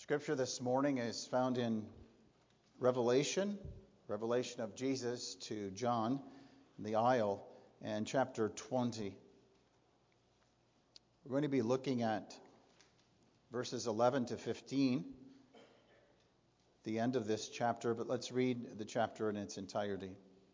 Scripture this morning is found in Revelation of Jesus to John in the Isle, and chapter 20. We're going to be looking at verses 11 to 15, the end of this chapter, but let's read the chapter in its entirety.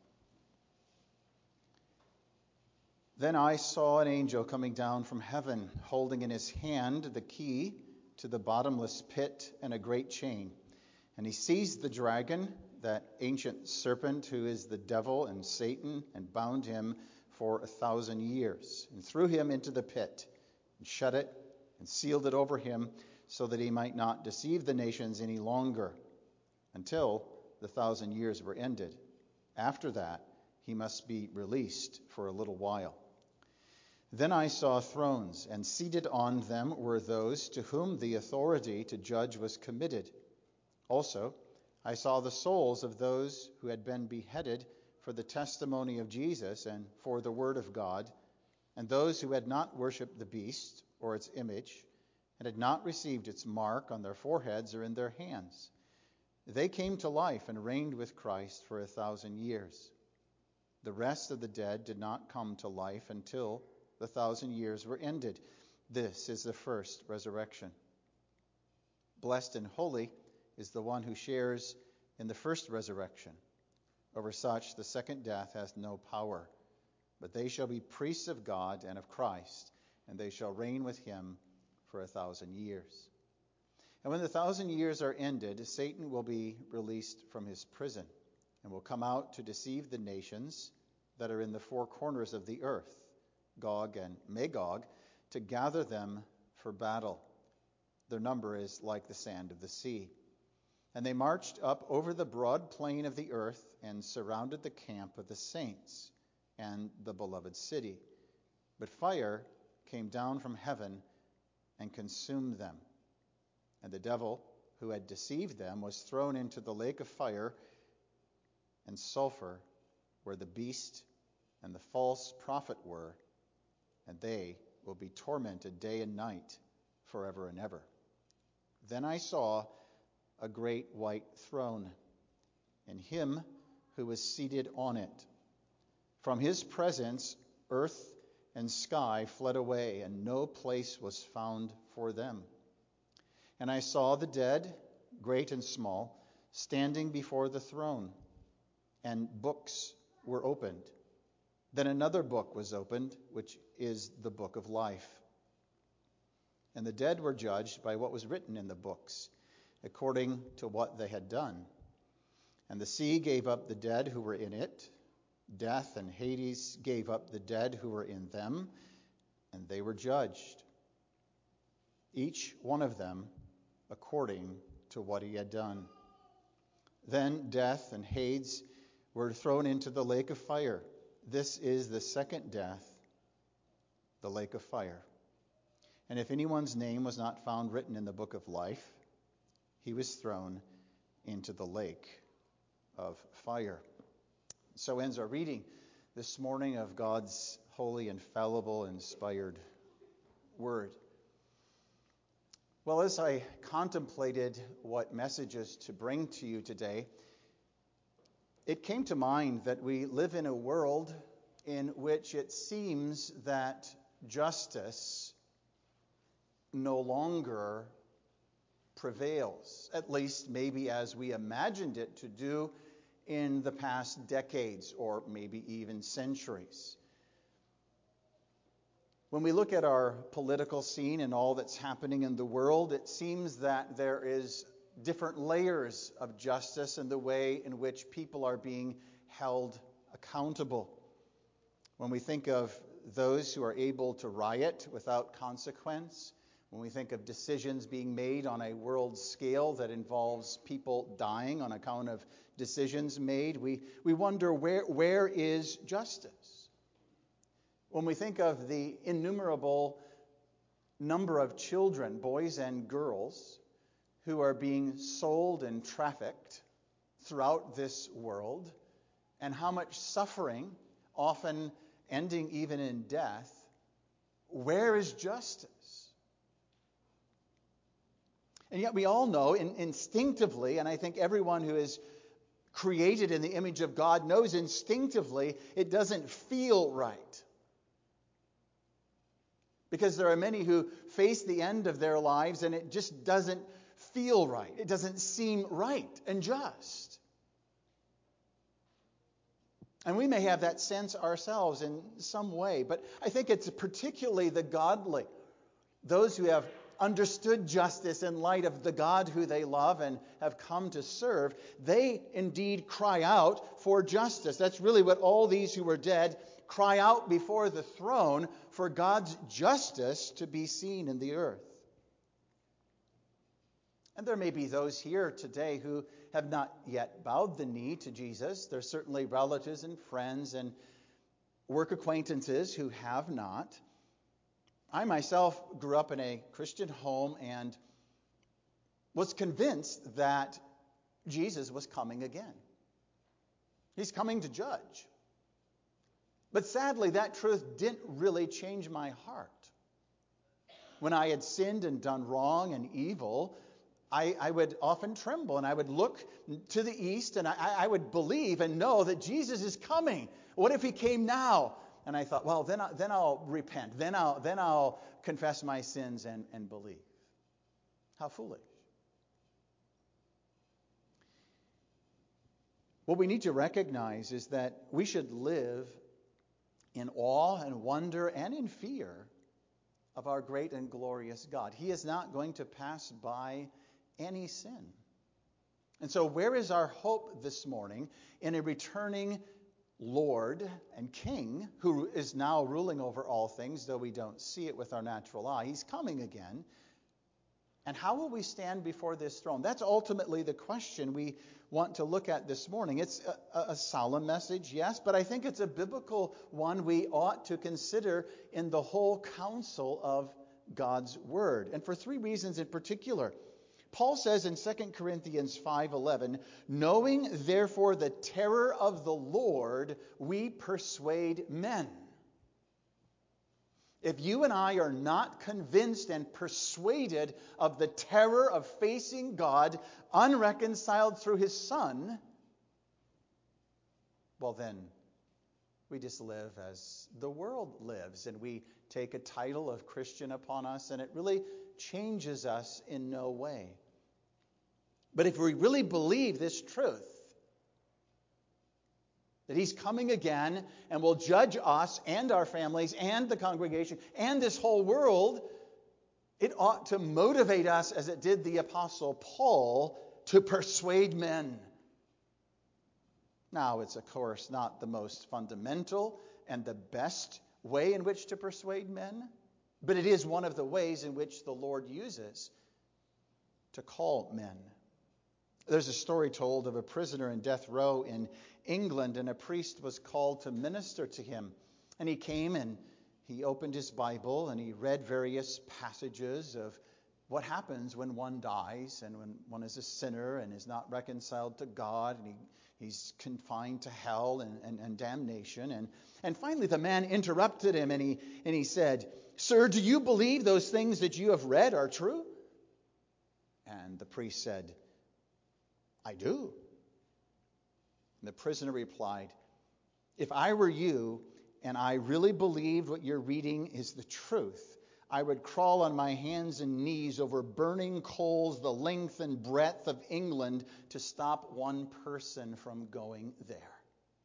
Then I saw an angel coming down from heaven, holding in his hand the key to the bottomless pit and a great chain. And he seized the dragon, that ancient serpent who is the devil and Satan, and bound him for 1,000 years, and threw him into the pit, and shut it, and sealed it over him, so that he might not deceive the nations any longer, until the 1,000 years were ended. After that, he must be released for a little while. Then I saw thrones, and seated on them were those to whom the authority to judge was committed. Also, I saw the souls of those who had been beheaded for the testimony of Jesus and for the word of God, and those who had not worshipped the beast or its image, and had not received its mark on their foreheads or in their hands. They came to life and reigned with Christ for 1,000 years. The rest of the dead did not come to life until the 1,000 years were ended. This is the first resurrection. Blessed and holy is the one who shares in the first resurrection. Over such the second death has no power, but they shall be priests of God and of Christ, and they shall reign with him for 1,000 years. And when the 1,000 years are ended, Satan will be released from his prison, and will come out to deceive the nations that are in the four corners of the earth, Gog and Magog, to gather them for battle. Their number is like the sand of the sea. And they marched up over the broad plain of the earth and surrounded the camp of the saints and the beloved city. But fire came down from heaven and consumed them. And the devil who had deceived them was thrown into the lake of fire and sulfur, where the beast and the false prophet were, and they will be tormented day and night forever and ever. Then I saw a great white throne, and him who was seated on it. From his presence, earth and sky fled away, and no place was found for them. And I saw the dead, great and small, standing before the throne, and books were opened. Then another book was opened, which is the book of life. And the dead were judged by what was written in the books, according to what they had done. And the sea gave up the dead who were in it. Death and Hades gave up the dead who were in them, and they were judged, each one of them according to what he had done. Then death and Hades were thrown into the lake of fire. This is the second death, the lake of fire. And if anyone's name was not found written in the book of life, he was thrown into the lake of fire. So ends our reading this morning of God's holy, infallible, inspired word. Well, as I contemplated what messages to bring to you today, it came to mind that we live in a world in which it seems that justice no longer prevails, at least maybe as we imagined it to do in the past decades or maybe even centuries. When we look at our political scene and all that's happening in the world, it seems that there is different layers of justice in the way in which people are being held accountable. When we think of those who are able to riot without consequence, when we think of decisions being made on a world scale that involves people dying on account of decisions made, we wonder where is justice? When we think of the innumerable number of children, boys and girls, who are being sold and trafficked throughout this world, and how much suffering, often ending even in death, where is justice? And yet we all know instinctively, and I think everyone who is created in the image of God knows instinctively, it doesn't feel right. Because there are many who face the end of their lives and it just doesn't feel right. It doesn't seem right and just. And we may have that sense ourselves in some way, but I think it's particularly the godly, those who have understood justice in light of the God who they love and have come to serve. They indeed cry out for justice. That's really what all these who were dead cry out before the throne, for God's justice to be seen in the earth. And there may be those here today who have not yet bowed the knee to Jesus. There's certainly relatives and friends and work acquaintances who have not. I myself grew up in a Christian home and was convinced that Jesus was coming again. He's coming to judge. But sadly, that truth didn't really change my heart. When I had sinned and done wrong and evil, I would often tremble and I would look to the east and I would believe and know that Jesus is coming. What if he came now? And I thought, well, then I'll repent. Then I'll confess my sins and believe. How foolish. What we need to recognize is that we should live in awe and wonder and in fear of our great and glorious God. He is not going to pass by any sin. And so where is our hope this morning? In a returning Lord and King who is now ruling over all things, though we don't see it with our natural eye. He's coming again. And how will we stand before this throne? That's ultimately the question we want to look at this morning. It's a solemn message, yes, but I think it's a biblical one we ought to consider in the whole counsel of God's Word. And for three reasons in particular. Paul says in 2 Corinthians 5:11, knowing therefore the terror of the Lord, we persuade men. If you and I are not convinced and persuaded of the terror of facing God unreconciled through his Son, well then, we just live as the world lives, and we take a title of Christian upon us, and it really changes us in no way. But if we really believe this truth, that he's coming again and will judge us and our families and the congregation and this whole world, it ought to motivate us, as it did the Apostle Paul, to persuade men. Now, it's of course not the most fundamental and the best way in which to persuade men, but it is one of the ways in which the Lord uses to call men. There's a story told of a prisoner in death row in England, and a priest was called to minister to him. And he came and he opened his Bible and he read various passages of what happens when one dies and when one is a sinner and is not reconciled to God, and he's confined to hell and damnation. And finally the man interrupted him and he said, "Sir, do you believe those things that you have read are true?" And the priest said, "I do." And the prisoner replied, "If I were you and I really believed what you're reading is the truth, I would crawl on my hands and knees over burning coals the length and breadth of England to stop one person from going there."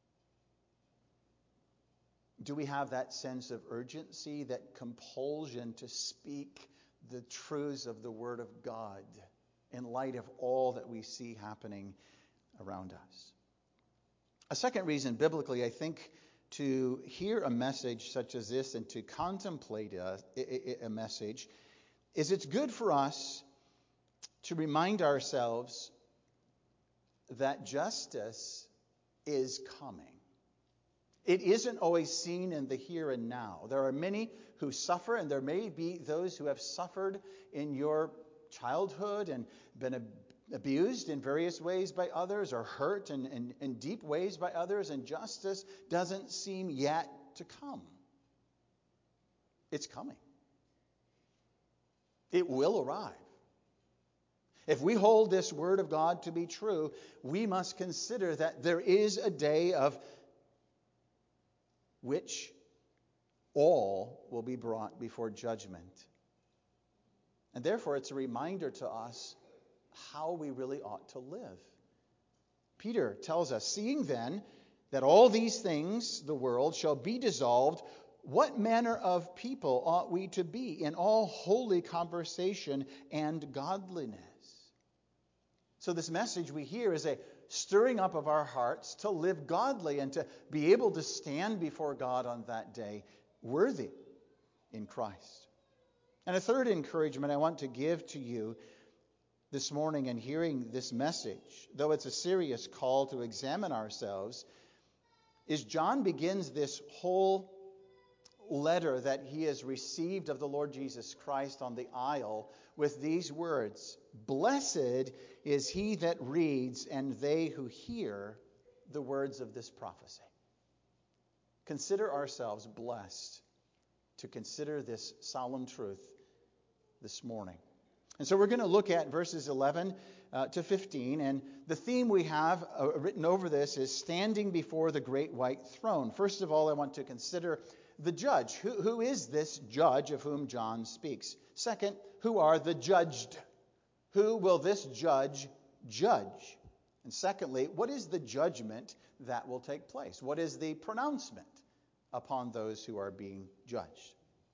Do we have that sense of urgency, that compulsion to speak the truths of the Word of God in light of all that we see happening around us? A second reason, biblically, I think, to hear a message such as this and to contemplate a message is it's good for us to remind ourselves that justice is coming. It isn't always seen in the here and now. There are many who suffer, and there may be those who have suffered in your childhood and been abused in various ways by others, or hurt in deep ways by others, and justice doesn't seem yet to come. It's coming. It will arrive. If we hold this word of God to be true, we must consider that there is a day of which all will be brought before judgment. And therefore, it's a reminder to us how we really ought to live. Peter tells us, seeing then that all these things, the world, shall be dissolved, what manner of people ought we to be in all holy conversation and godliness? So this message we hear is a stirring up of our hearts to live godly and to be able to stand before God on that day worthy in Christ. And a third encouragement I want to give to you this morning in hearing this message, though it's a serious call to examine ourselves, is John begins this whole letter that he has received of the Lord Jesus Christ on the isle with these words: "Blessed is he that reads and they who hear the words of this prophecy." Consider ourselves blessed to consider this solemn truth this morning. And so we're going to look at verses 11 to 15, and the theme we have written over this is standing before the great white throne. First of all, I want to consider the judge. Who is this judge of whom John speaks? Second, who are the judged? Who will this judge judge? And secondly, what is the judgment that will take place? What is the pronouncement upon those who are being judged?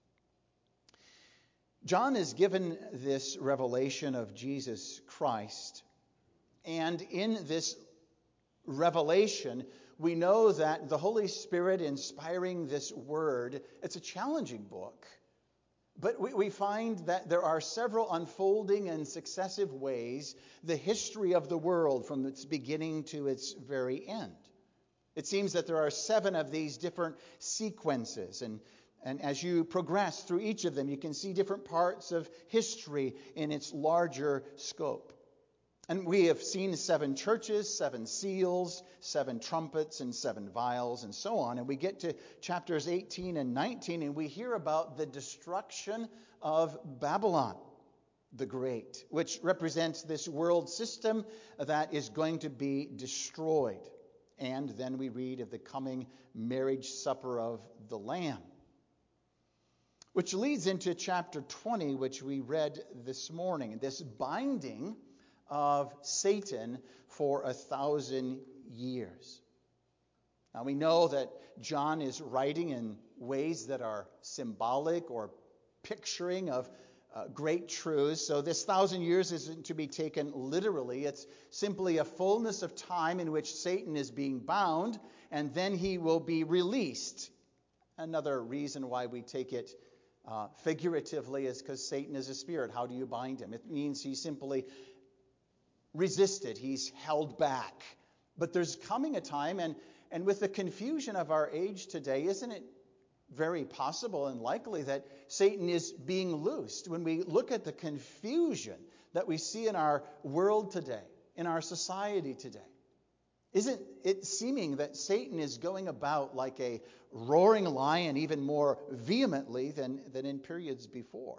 John is given this revelation of Jesus Christ, and in this revelation, we know that the Holy Spirit inspiring this word, it's a challenging book, but we find that there are several unfolding and successive ways the history of the world from its beginning to its very end. It seems that there are 7 of these different sequences, and as you progress through each of them, you can see different parts of history in its larger scope. And we have seen 7 churches, 7 seals, 7 trumpets, and 7 vials, and so on. And we get to chapters 18 and 19, and we hear about the destruction of Babylon the Great, which represents this world system that is going to be destroyed. And then we read of the coming marriage supper of the Lamb, which leads into chapter 20, which we read this morning, this binding of Satan for 1,000 years. Now we know that John is writing in ways that are symbolic or picturing of great truths. So this 1,000 years isn't to be taken literally. It's simply a fullness of time in which Satan is being bound, and then he will be released. Another reason why we take it figuratively is because Satan is a spirit. How do you bind him? It means he's simply resisted. He's held back. But there's coming a time, and with the confusion of our age today, isn't it very possible and likely that Satan is being loosed? When we look at the confusion that we see in our world today, in our society today, isn't it seeming that Satan is going about like a roaring lion even more vehemently than in periods before?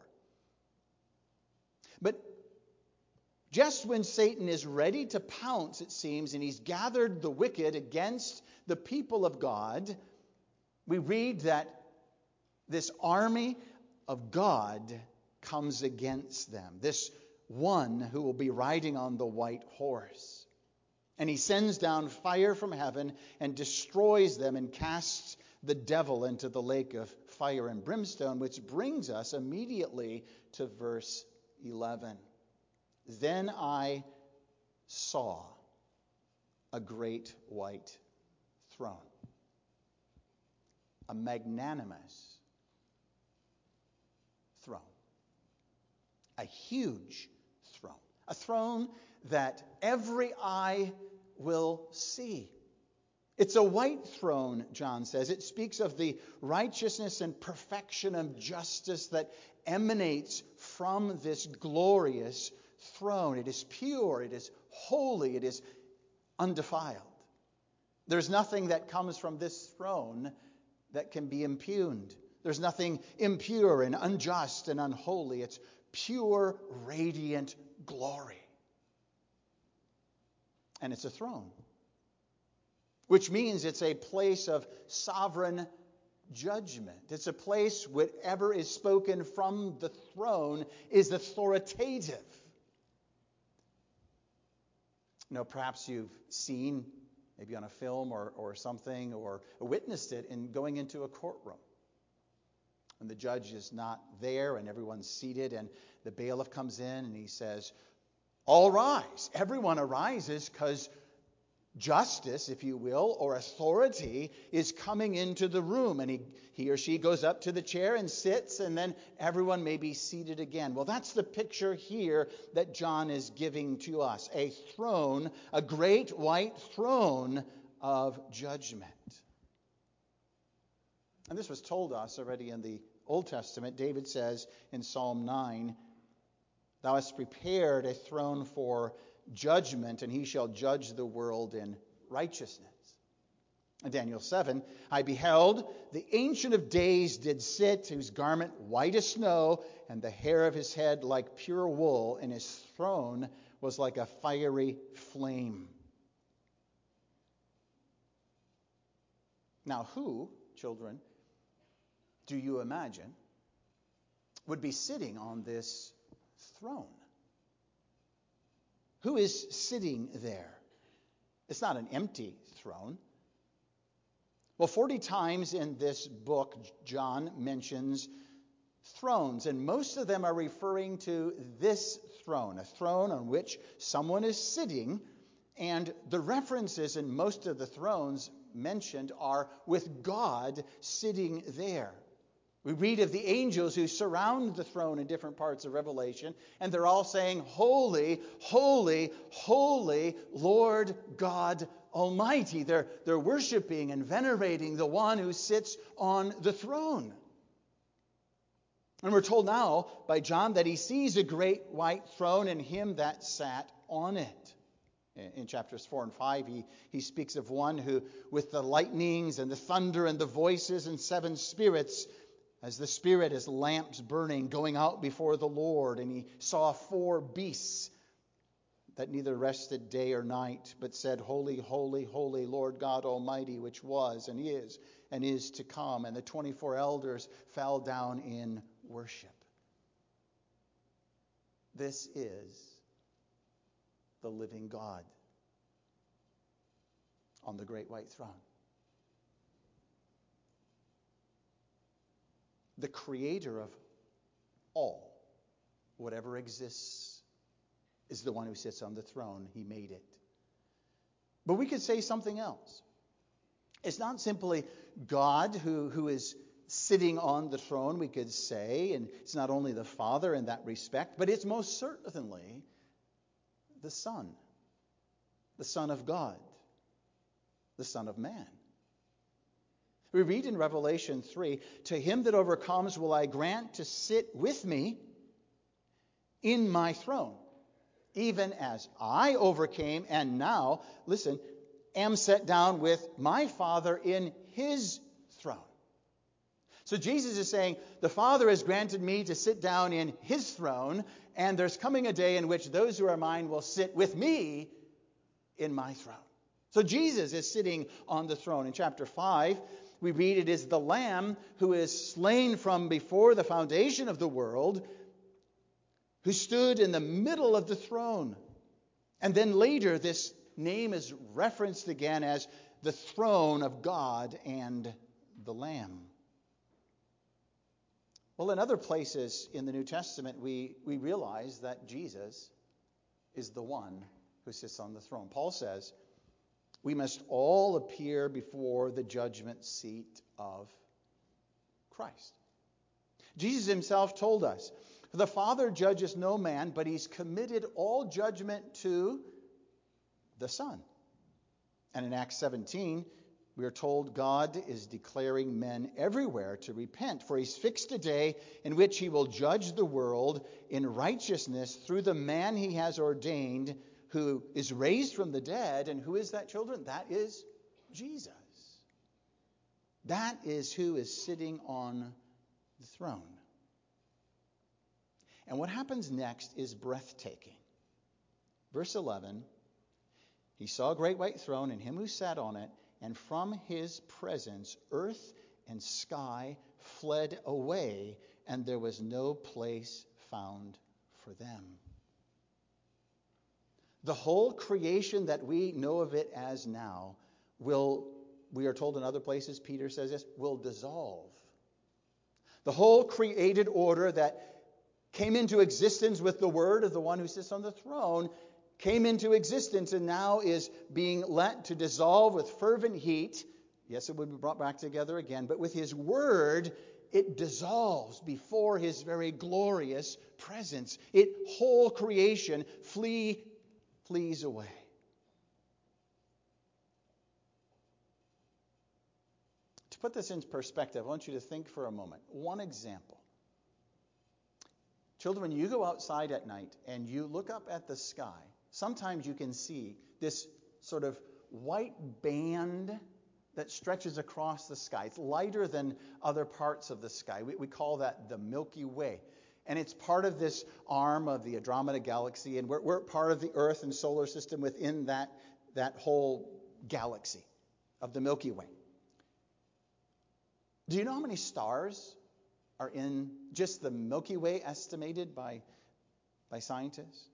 But just when Satan is ready to pounce, it seems, and he's gathered the wicked against the people of God, we read that this army of God comes against them, this one who will be riding on the white horse. And he sends down fire from heaven and destroys them and casts the devil into the lake of fire and brimstone, which brings us immediately to verse 11. Then I saw a great white throne, a magnanimous throne, a huge throne, a throne that every eye will see. It's a white throne, John says. It speaks of the righteousness and perfection of justice that emanates from this glorious throne. It is pure, it is holy, it is undefiled. There's nothing that comes from this throne that can be impugned. There's nothing impure and unjust and unholy. It's pure, radiant glory. And it's a throne, which means it's a place of sovereign judgment. It's a place whatever is spoken from the throne is authoritative. Perhaps you've seen, maybe on a film or something, or witnessed it in going into a courtroom. And the judge is not there and everyone's seated, and the bailiff comes in and he says, "All rise." Everyone arises because justice, if you will, or authority is coming into the room. And he or she goes up to the chair and sits, and then everyone may be seated again. Well, that's the picture here that John is giving to us. A throne, a great white throne of judgment. And this was told us already in the Old Testament. David says in Psalm 9, "Thou hast prepared a throne for judgment, and he shall judge the world in righteousness." In Daniel 7, "I beheld, the Ancient of Days did sit, whose garment white as snow, and the hair of his head like pure wool, and his throne was like a fiery flame." Now who, children, do you imagine would be sitting on this throne? Who is sitting there? It's not an empty throne. Well, 40 times in this book, John mentions thrones, and most of them are referring to this throne, a throne on which someone is sitting, and the references in most of the thrones mentioned are with God sitting there. We read of the angels who surround the throne in different parts of Revelation, and they're all saying, "Holy, holy, holy, Lord God Almighty." They're worshiping and venerating the one who sits on the throne. And we're told now by John that he sees a great white throne and him that sat on it. In chapters 4 and 5, he speaks of one who, with the lightnings and the thunder and the voices and 7 spirits, as the Spirit as lamps burning, going out before the Lord. And he saw 4 beasts that neither rested day or night, but said, "Holy, holy, holy, Lord God Almighty, which was and is to come." And the 24 elders fell down in worship. This is the living God on the great white throne. The creator of all, whatever exists, is the one who sits on the throne. He made it. But we could say something else. It's not simply God who is sitting on the throne, we could say, and it's not only the Father in that respect, but it's most certainly the Son of God, the Son of Man. We read in Revelation 3, "To him that overcomes will I grant to sit with me in my throne, even as I overcame and now," listen, "am set down with my Father in his throne." So Jesus is saying, the Father has granted me to sit down in his throne, and there's coming a day in which those who are mine will sit with me in my throne. So Jesus is sitting on the throne. In chapter 5, we read, "It is the Lamb who is slain from before the foundation of the world, who stood in the middle of the throne." And then later, this name is referenced again as the throne of God and the Lamb. Well, in other places in the New Testament, we realize that Jesus is the one who sits on the throne. Paul says, "We must all appear before the judgment seat of Christ." Jesus himself told us, "The Father judges no man, but he's committed all judgment to the Son." And in Acts 17, we are told God is declaring men everywhere to repent, for he's fixed a day in which he will judge the world in righteousness through the man he has ordained, who is raised from the dead. And who is that, children? That is Jesus. That is who is sitting on the throne. And what happens next is breathtaking. Verse 11, He saw a great white throne and him who sat on it, and from his presence earth and sky fled away, and there was no place found for them. The whole creation that we know of it as now will, we are told in other places, Peter says this, will dissolve. The whole created order that came into existence with the word of the one who sits on the throne came into existence and now is being let to dissolve with fervent heat. Yes, it would be brought back together again, but with his word, it dissolves before his very glorious presence. Whole creation flees away. To put this in perspective, I want you to think for a moment. One example. Children, when you go outside at night and you look up at the sky, sometimes you can see this sort of white band that stretches across the sky. It's lighter than other parts of the sky. We call that the Milky Way. And it's part of this arm of the Andromeda Galaxy, and we're part of the Earth and solar system within that whole galaxy of the Milky Way. Do you know how many stars are in just the Milky Way estimated by scientists?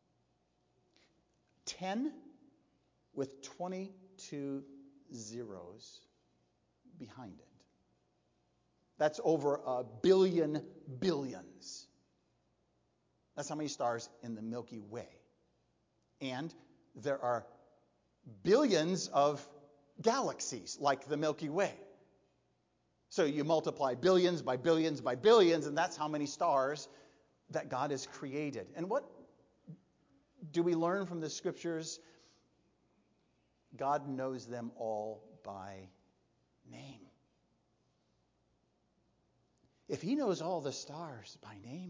10 with 22 zeros behind it. That's over a billion billions. That's how many stars in the Milky Way. And there are billions of galaxies like the Milky Way. So you multiply billions by billions by billions, and that's how many stars that God has created. And what do we learn from the scriptures? God knows them all by name. If he knows all the stars by name,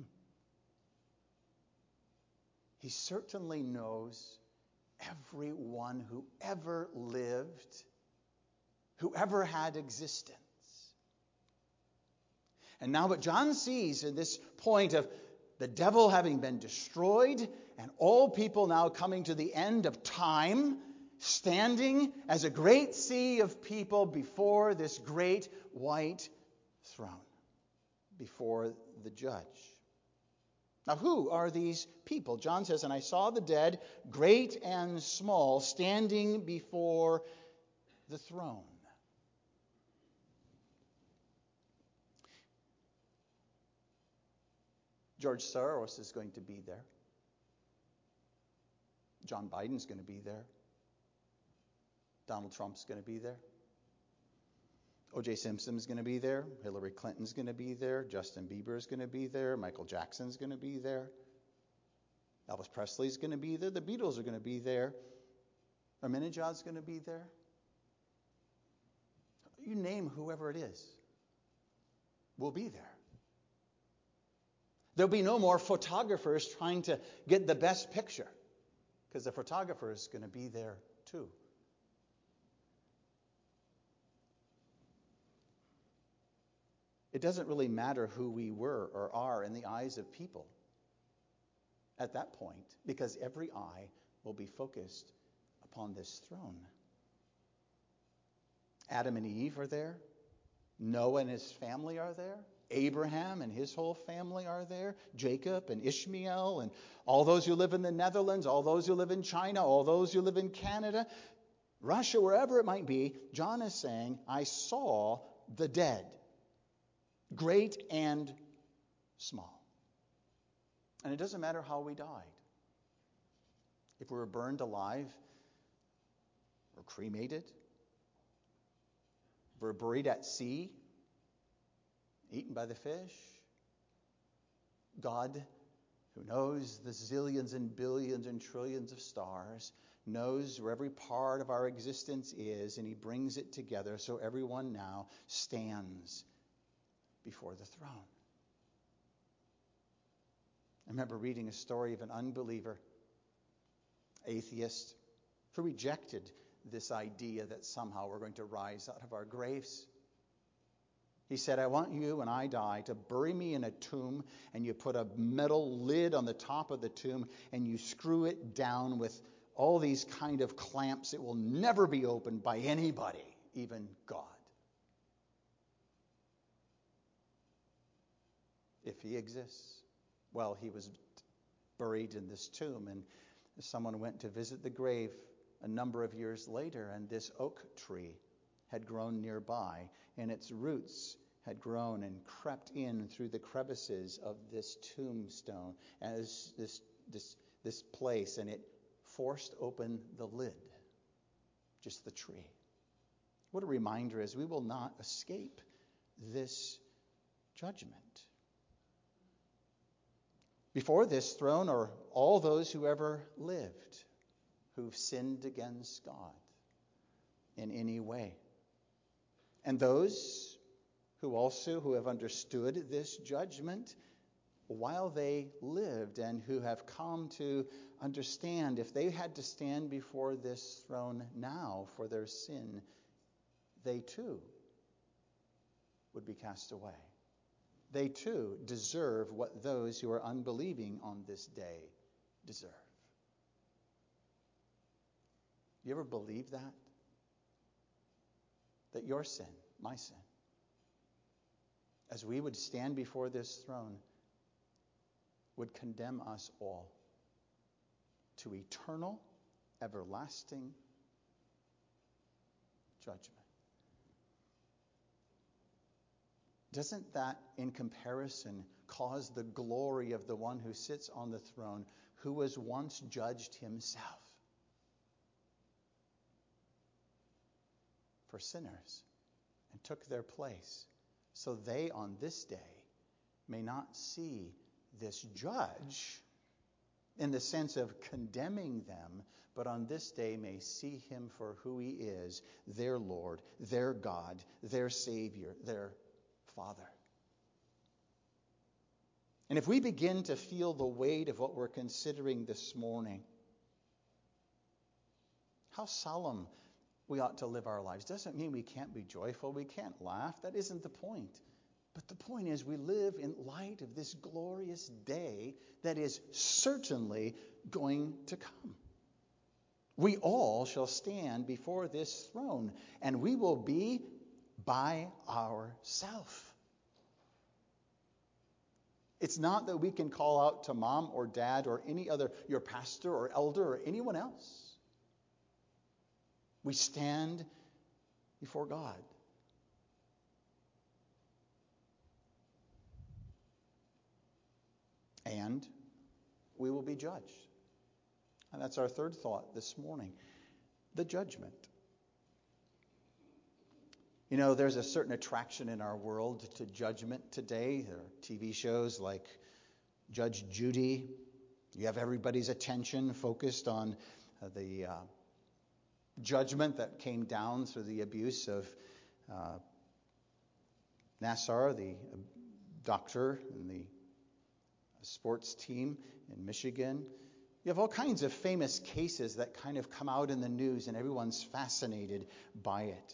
he certainly knows everyone who ever lived, who ever had existence. And now what John sees in this point of the devil having been destroyed and all people now coming to the end of time, standing as a great sea of people before this great white throne, before the judge. Now, who are these people? John says, and I saw the dead, great and small, standing before the throne. George Soros is going to be there. John Biden's going to be there. Donald Trump's going to be there. O.J. Simpson's going to be there. Hillary Clinton's going to be there. Justin Bieber's going to be there. Michael Jackson's going to be there. Elvis Presley's going to be there. The Beatles are going to be there. Ahmadinejad's going to be there. You name whoever it is, will be there. There'll be no more photographers trying to get the best picture, because the photographer is going to be there too. It doesn't really matter who we were or are in the eyes of people at that point, because every eye will be focused upon this throne. Adam and Eve are there. Noah and his family are there. Abraham and his whole family are there. Jacob and Ishmael and all those who live in the Netherlands, all those who live in China, all those who live in Canada, Russia, wherever it might be. John is saying, I saw the dead, great and small. And it doesn't matter how we died. If we were burned alive or cremated, if we were buried at sea, eaten by the fish, God, who knows the zillions and billions and trillions of stars, knows where every part of our existence is, and he brings it together so everyone now stands before the throne. I remember reading a story of an unbeliever, atheist, who rejected this idea that somehow we're going to rise out of our graves. He said, I want you, when I die, to bury me in a tomb, and you put a metal lid on the top of the tomb, and you screw it down with all these kind of clamps. It will never be opened by anybody, even God. If he exists. Well, he was buried in this tomb, and someone went to visit the grave a number of years later, and this oak tree had grown nearby, and its roots had grown and crept in through the crevices of this tombstone as this place, and it forced open the lid, just the tree. What a reminder is we will not escape this judgment. Before this throne are all those who ever lived, who've sinned against God in any way. And those who have understood this judgment while they lived, and who have come to understand if they had to stand before this throne now for their sin, they too would be cast away. They too deserve what those who are unbelieving on this day deserve. You ever believe that? That your sin, my sin, as we would stand before this throne, would condemn us all to eternal, everlasting judgment. Doesn't that, in comparison, cause the glory of the one who sits on the throne, who was once judged himself for sinners and took their place, so they on this day may not see this judge in the sense of condemning them, but on this day may see him for who he is, their Lord, their God, their Savior, their Father. And if we begin to feel the weight of what we're considering this morning, how solemn we ought to live our lives. Doesn't mean we can't be joyful, we can't laugh. That isn't the point. But the point is, we live in light of this glorious day that is certainly going to come. We all shall stand before this throne, and we will be by ourselves. It's not that we can call out to mom or dad or any other, your pastor or elder or anyone else. We stand before God. And we will be judged. And that's our third thought this morning. The judgment. You know, there's a certain attraction in our world to judgment today. There are TV shows like Judge Judy. You have everybody's attention focused on the judgment that came down through the abuse of Nassar, the doctor in the sports team in Michigan. You have all kinds of famous cases that kind of come out in the news, and everyone's fascinated by it.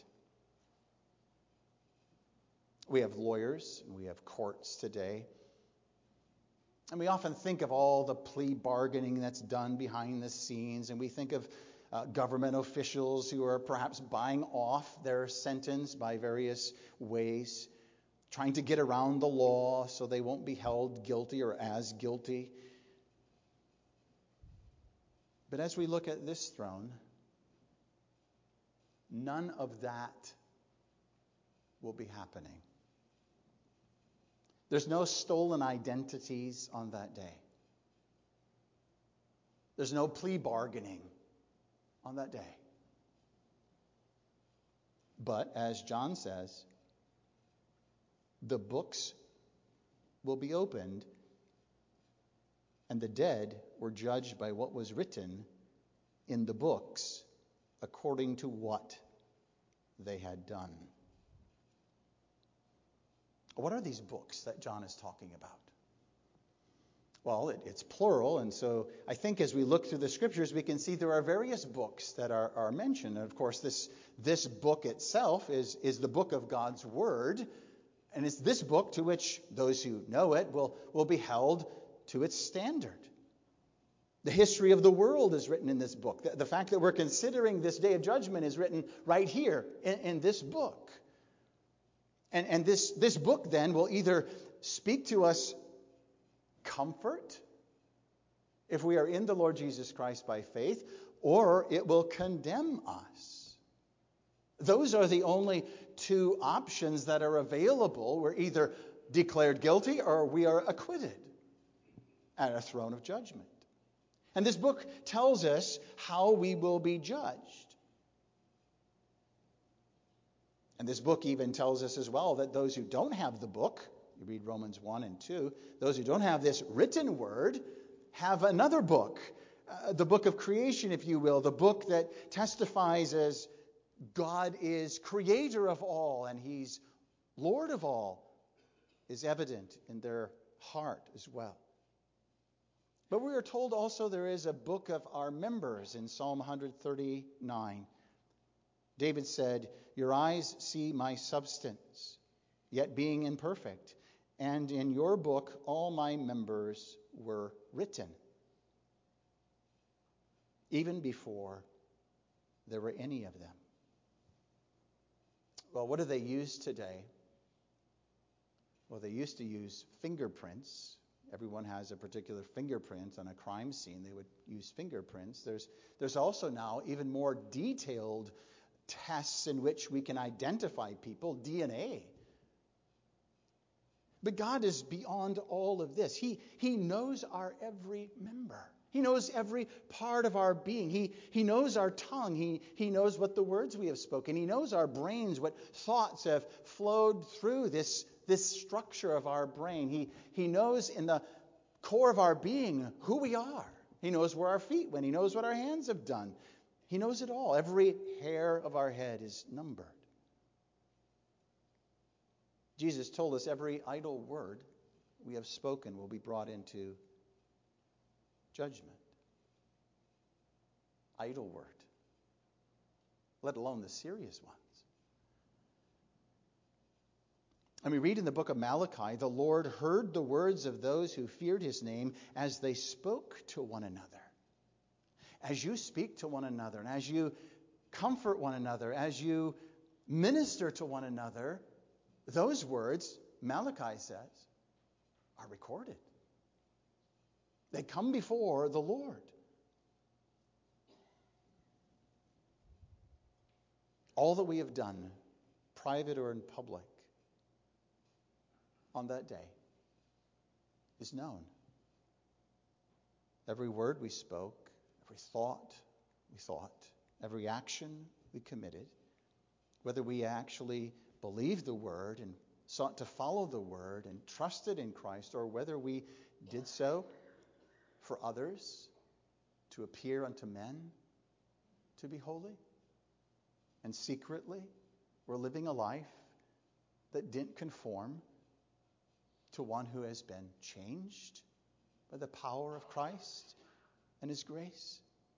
We have lawyers, and we have courts today. And we often think of all the plea bargaining that's done behind the scenes, and we think of government officials who are perhaps buying off their sentence by various ways, trying to get around the law so they won't be held guilty or as guilty. But as we look at this throne, none of that will be happening. There's no stolen identities on that day. There's no plea bargaining on that day. But as John says, the books will be opened, and the dead were judged by what was written in the books according to what they had done. What are these books that John is talking about? Well, it's plural, and so I think as we look through the scriptures, we can see there are various books that are mentioned. And of course, this book itself is the book of God's Word, and it's this book to which those who know it will be held to its standard. The history of the world is written in this book. The fact that we're considering this day of judgment is written right here in this book. And this book then will either speak to us comfort if we are in the Lord Jesus Christ by faith, or it will condemn us. Those are the only two options that are available. We're either declared guilty or we are acquitted at a throne of judgment. And this book tells us how we will be judged. And this book even tells us as well that those who don't have the book, you read Romans 1 and 2, those who don't have this written word have another book, the book of creation, if you will, the book that testifies as God is creator of all and he's Lord of all, is evident in their heart as well. But we are told also there is a book of our members in Psalm 139. David said, "Your eyes see my substance, yet being imperfect, and in your book all my members were written, even before there were any of them." Well, what do they use today? Well, they used to use fingerprints. Everyone has a particular fingerprint on a crime scene. They would use fingerprints. There's also now even more detailed tests in which we can identify people, DNA. But God is beyond all of this. He knows our every member. He knows every part of our being. He knows our tongue. He knows what the words we have spoken. He knows our brains, what thoughts have flowed through this structure of our brain. He knows in the core of our being who we are. He knows where our feet went. He knows what our hands have done. He knows it all. Every hair of our head is numbered. Jesus told us every idle word we have spoken will be brought into judgment. Idle word, let alone the serious ones. And we read in the book of Malachi, the Lord heard the words of those who feared his name as they spoke to one another. As you speak to one another, and as you comfort one another, as you minister to one another, those words, Malachi says, are recorded. They come before the Lord. All that we have done, private or in public, on that day is known. Every word we spoke, every thought we thought, every action we committed, whether we actually believed the word and sought to follow the word and trusted in Christ, or whether we did so for others to appear unto men to be holy, and secretly we're living a life that didn't conform to one who has been changed by the power of Christ and his grace.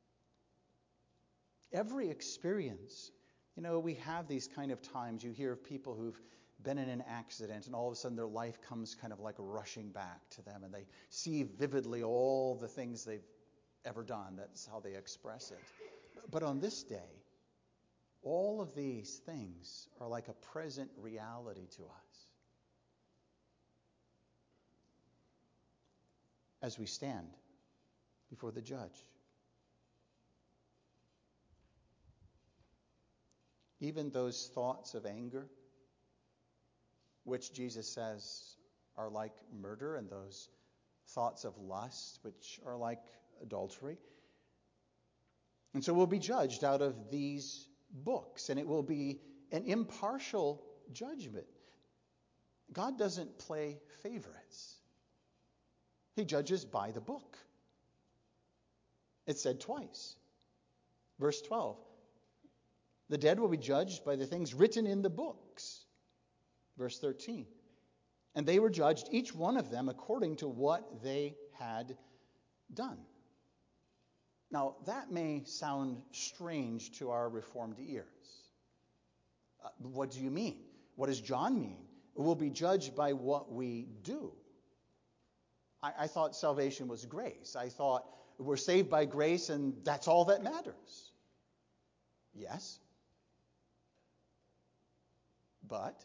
Every experience, we have these kind of times. You hear of people who've been in an accident and all of a sudden their life comes kind of like rushing back to them and they see vividly all the things they've ever done. That's how they express it. But on this day, all of these things are like a present reality to us as we stand before the judge. Even those thoughts of anger, which Jesus says are like murder, and those thoughts of lust, which are like adultery. And so we'll be judged out of these books, and it will be an impartial judgment. God doesn't play favorites. He judges by the book. It's said twice. Verse 12. The dead will be judged by the things written in the books. Verse 13. And they were judged, each one of them, according to what they had done. Now, that may sound strange to our Reformed ears. What do you mean? What does John mean? We'll be judged by what we do. I thought salvation was grace. I thought we're saved by grace and that's all that matters. Yes. But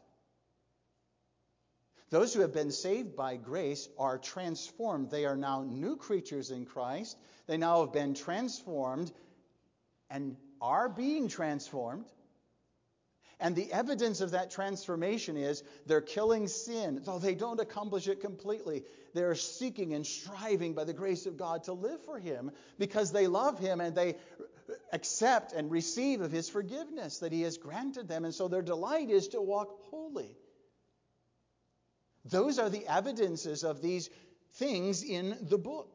those who have been saved by grace are transformed. They are now new creatures in Christ. They now have been transformed and are being transformed. And the evidence of that transformation is they're killing sin, though they don't accomplish it completely. They're seeking and striving by the grace of God to live for Him because they love Him and they accept and receive of His forgiveness that He has granted them. And so their delight is to walk holy. Those are the evidences of these things in the book.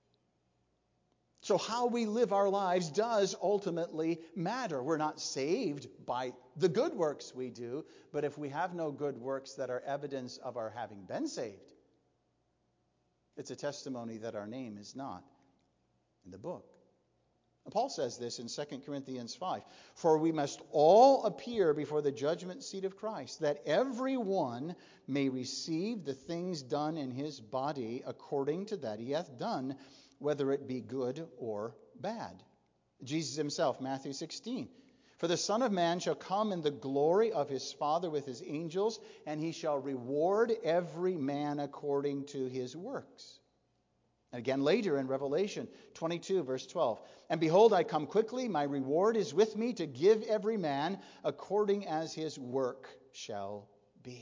So how we live our lives does ultimately matter. We're not saved by the good works we do, but if we have no good works that are evidence of our having been saved, it's a testimony that our name is not in the book. And Paul says this in 2 Corinthians 5. For we must all appear before the judgment seat of Christ, that every one may receive the things done in his body according to that he hath done, whether it be good or bad. Jesus himself, Matthew 16. For the Son of Man shall come in the glory of his Father with his angels, and he shall reward every man according to his works. And again later in Revelation 22, verse 12. And behold, I come quickly, my reward is with me to give every man according as his work shall be.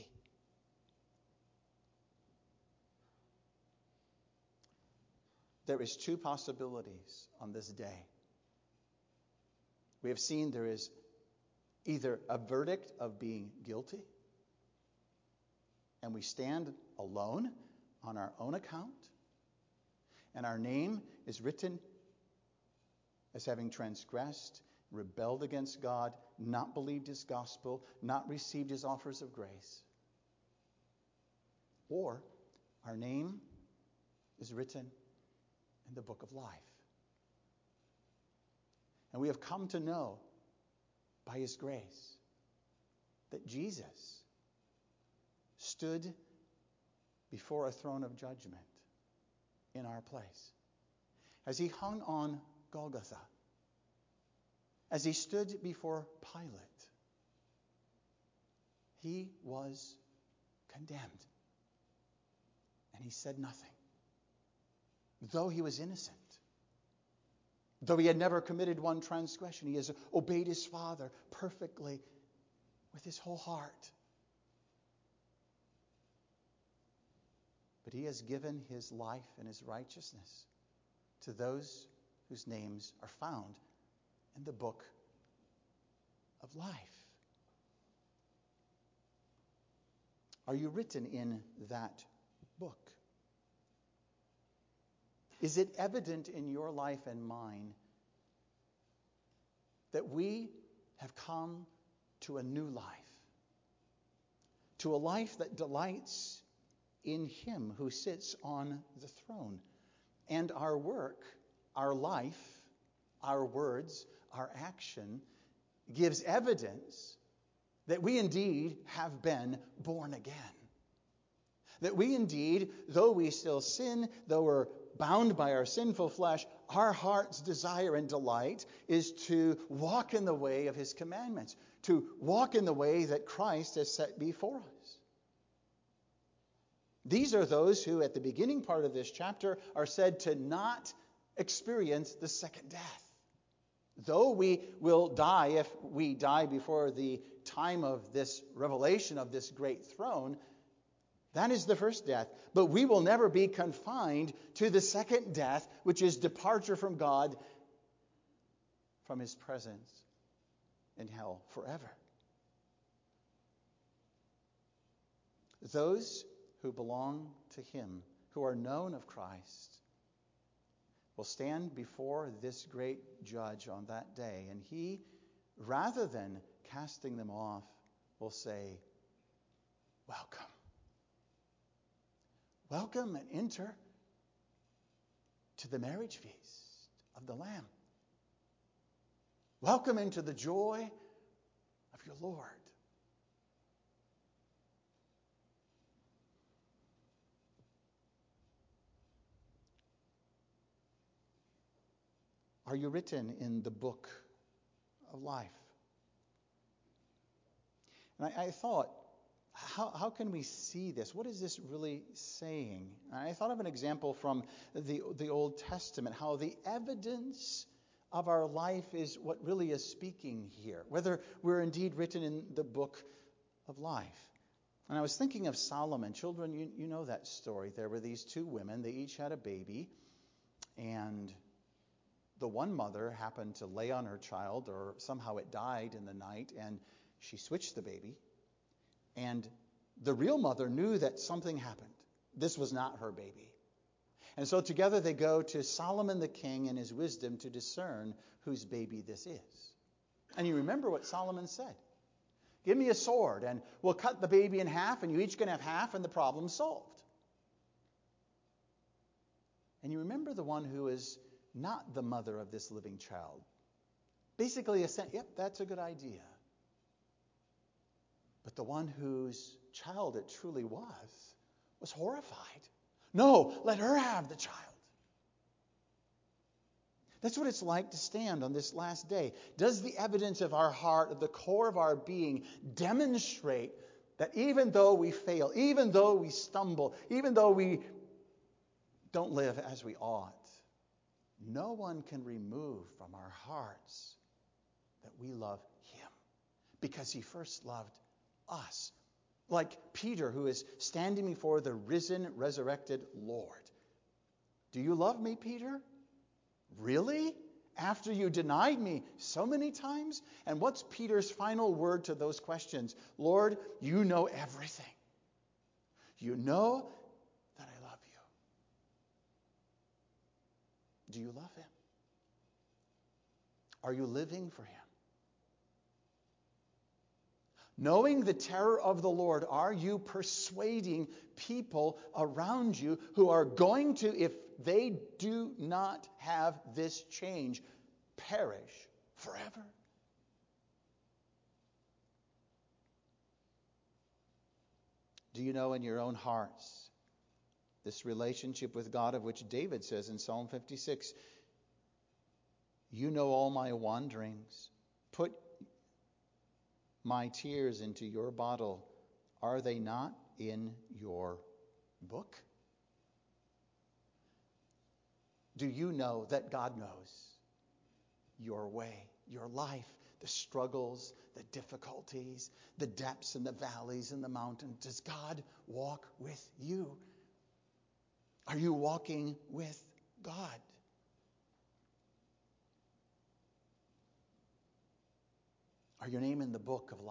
There is two possibilities on this day. We have seen there is either a verdict of being guilty, and we stand alone on our own account, and our name is written as having transgressed, rebelled against God, not believed His gospel, not received His offers of grace. Or our name is written in the book of life. And we have come to know by His grace that Jesus stood before a throne of judgment in our place. As He hung on Golgotha, as He stood before Pilate, He was condemned. And He said nothing. Though He was innocent, though He had never committed one transgression, He has obeyed His Father perfectly with His whole heart. But He has given His life and His righteousness to those whose names are found in the book of life. Are you written in that book? Is it evident in your life and mine that we have come to a new life? To a life that delights in Him who sits on the throne. And our work, our life, our words, our action gives evidence that we indeed have been born again. That we indeed, though we still sin, though we're bound by our sinful flesh, our heart's desire and delight is to walk in the way of His commandments, to walk in the way that Christ has set before us. These are those who, at the beginning part of this chapter, are said to not experience the second death. Though we will die, if we die before the time of this revelation of this great throne, that is the first death. But we will never be confined to the second death, which is departure from God, from His presence in hell forever. Those who belong to Him, who are known of Christ, will stand before this great judge on that day. And He, rather than casting them off, will say, welcome. Welcome and enter to the marriage feast of the Lamb. Welcome into the joy of your Lord. Are you written in the book of life? And I thought, how can we see this? What is this really saying? And I thought of an example from the Old Testament, how the evidence of our life is what really is speaking here, whether we're indeed written in the book of life. And I was thinking of Solomon. Children, you know that story. There were these two women. They each had a baby. And the one mother happened to lay on her child, or somehow it died in the night, and she switched the baby. And the real mother knew that something happened. This was not her baby. And so together they go to Solomon the king and his wisdom to discern whose baby this is. And you remember what Solomon said. Give me a sword and we'll cut the baby in half and you each can have half and the problem's solved. And you remember the one who is not the mother of this living child. Basically said, yep, that's a good idea. But the one whose child it truly was horrified. No, let her have the child. That's what it's like to stand on this last day. Does the evidence of our heart, of the core of our being, demonstrate that even though we fail, even though we stumble, even though we don't live as we ought, no one can remove from our hearts that we love Him because He first loved us. Like Peter, who is standing before the risen, resurrected Lord. Do you love me, Peter? Really? After you denied me so many times? And what's Peter's final word to those questions? Lord, you know everything. You know that I love you. Do you love Him? Are you living for Him? Knowing the terror of the Lord, are you persuading people around you who are going to, if they do not have this change, perish forever? Do you know in your own hearts this relationship with God of which David says in Psalm 56, you know all my wanderings. Put my tears into your bottle. Are they not in your book? Do you know that God knows your way, your life, the struggles, the difficulties, the depths and the valleys and the mountains? Does God walk with you? Are you walking with God? Are your name in the book of life?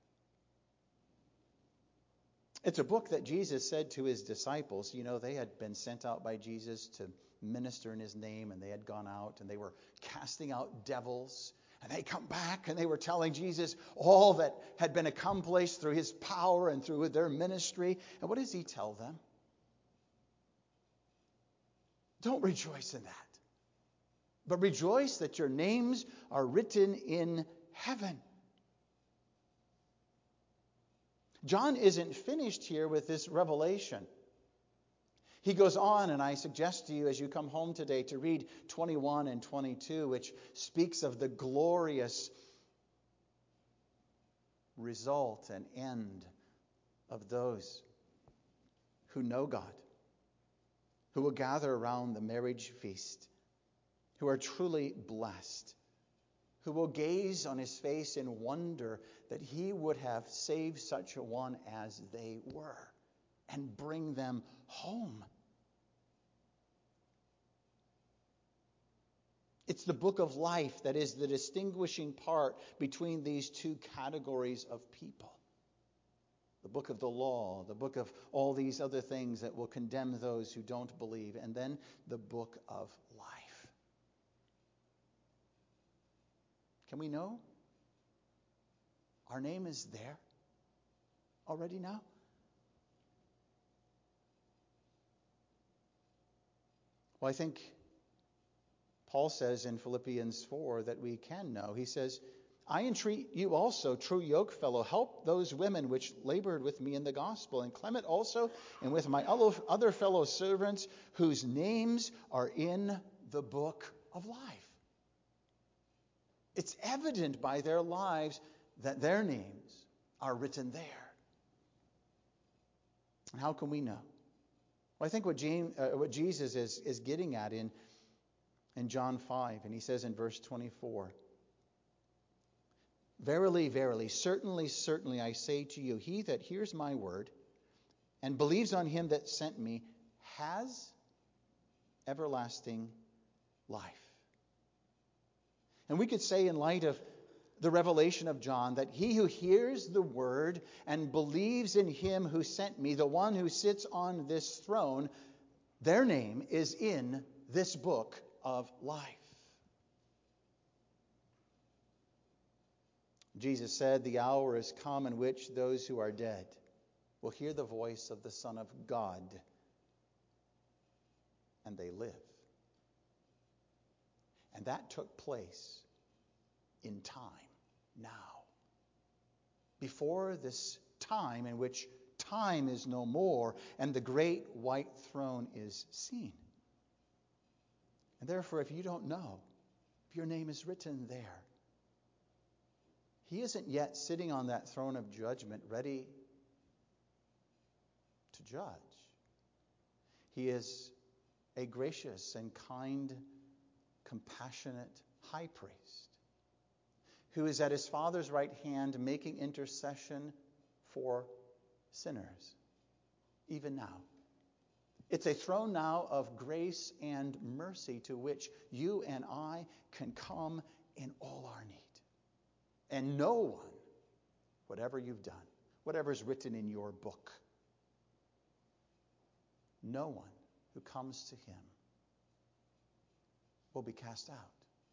It's a book that Jesus said to His disciples. You know, they had been sent out by Jesus to minister in His name, and they had gone out and they were casting out devils. And they come back and they were telling Jesus all that had been accomplished through His power and through their ministry. And what does He tell them? Don't rejoice in that, but rejoice that your names are written in heaven. John isn't finished here with this revelation. He goes on, and I suggest to you as you come home today to read 21 and 22, which speaks of the glorious result and end of those who know God, who will gather around the marriage feast, who are truly blessed, who will gaze on His face in wonder that He would have saved such a one as they were and bring them home. It's the book of life that is the distinguishing part between these two categories of people. The book of the law, the book of all these other things that will condemn those who don't believe, and then the book of life. Can we know? Our name is there already now. Well, I think Paul says in Philippians 4 that we can know. He says, I entreat you also, true yokefellow, help those women which labored with me in the gospel, and Clement also, and with my other fellow servants whose names are in the book of life. It's evident by their lives that their names are written there. And how can we know? Well, I think what Jesus is getting at in John 5, and he says in verse 24, "Verily, verily, certainly, certainly, I say to you, he that hears my word and believes on him that sent me has everlasting life." And we could say, in light of the revelation of John, that he who hears the word and believes in him who sent me, the one who sits on this throne, their name is in this book of life. Jesus said, "The hour is come in which those who are dead will hear the voice of the Son of God, and they live." And that took place in time, now. Before this time in which time is no more and the great white throne is seen. And therefore, if you don't know, if your name is written there, he isn't yet sitting on that throne of judgment ready to judge. He is a gracious and kind, compassionate high priest who is at his Father's right hand making intercession for sinners, even now. It's a throne now of grace and mercy to which you and I can come in all our need. And no one, whatever you've done, whatever is written in your book, no one who comes to him will be cast out.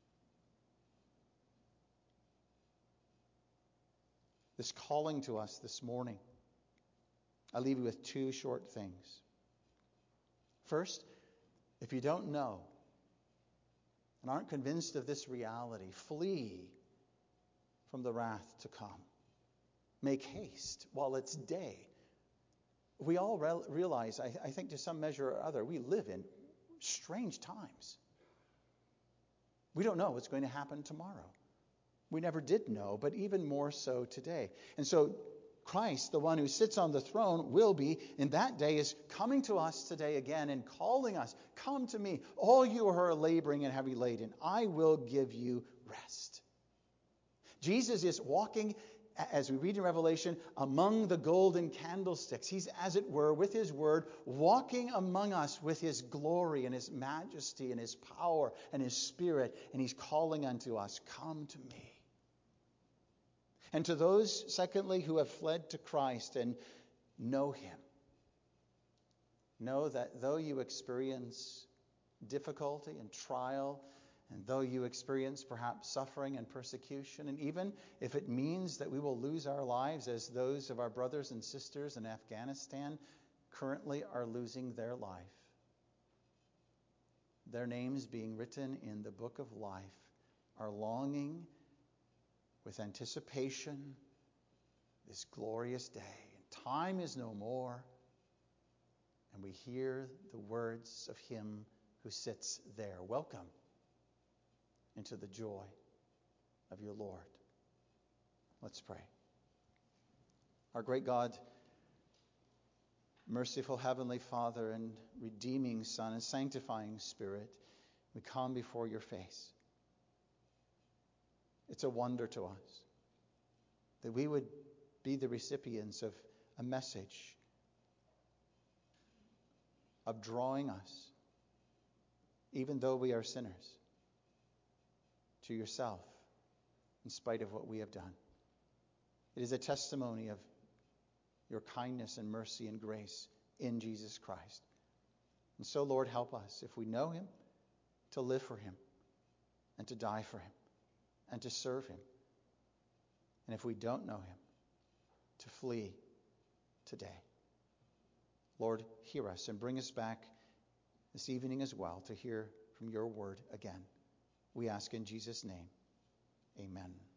This calling to us this morning, I leave you with two short things. First, if you don't know and aren't convinced of this reality, flee from the wrath to come. Make haste while it's day. We all realize, I think to some measure or other, we live in strange times. We don't know what's going to happen tomorrow. We never did know, but even more so today. And so Christ, the one who sits on the throne, will be, in that day, is coming to us today again and calling us, "Come to me, all you who are laboring and heavy laden. I will give you rest." Jesus is walking, as we read in Revelation, among the golden candlesticks. He's, as it were, with his word, walking among us with his glory and his majesty and his power and his spirit. And he's calling unto us, "Come to me." And to those, secondly, who have fled to Christ and know him, know that though you experience difficulty and trial, and though you experience perhaps suffering and persecution, and even if it means that we will lose our lives as those of our brothers and sisters in Afghanistan currently are losing their life, their names being written in the book of life, are longing with anticipation this glorious day. And time is no more, and we hear the words of him who sits there. Welcome into the joy of your Lord. Let's pray. Our great God, merciful Heavenly Father, and redeeming Son, and sanctifying Spirit, we come before your face. It's a wonder to us that we would be the recipients of a message of drawing us, even though we are sinners, to yourself in spite of what we have done. It is a testimony of your kindness and mercy and grace in Jesus Christ. And so, Lord, help us, if we know him, to live for him and to die for him and to serve him. And if we don't know him, to flee today. Lord, hear us and bring us back this evening as well to hear from your word again. We ask in Jesus' name. Amen.